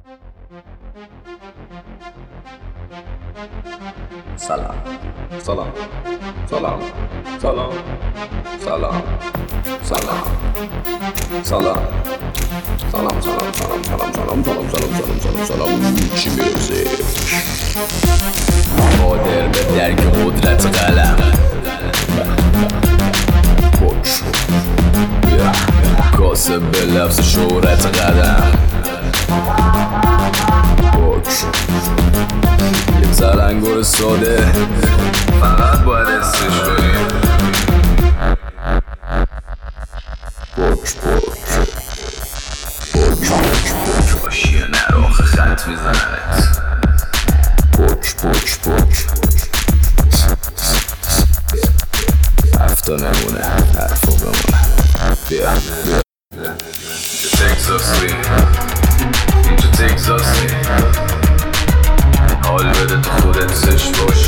سلام سلام سلام سلام سلام سلام سلام سلام سلام سلام سلام سلام سلام سلام سلام سلام چی میرسه قادر به درک قدرت قلم بچ کاسب به لفظ شهرت قدم بچ یه تلنگر ساده فقط باید استش کنیم بچ باشیه نراخ خط میزننت بچ حرف نمونه حرفا بمونه بیا اینجا تگزاسی اینجا تگزاسی حال بده تو خودت زش باش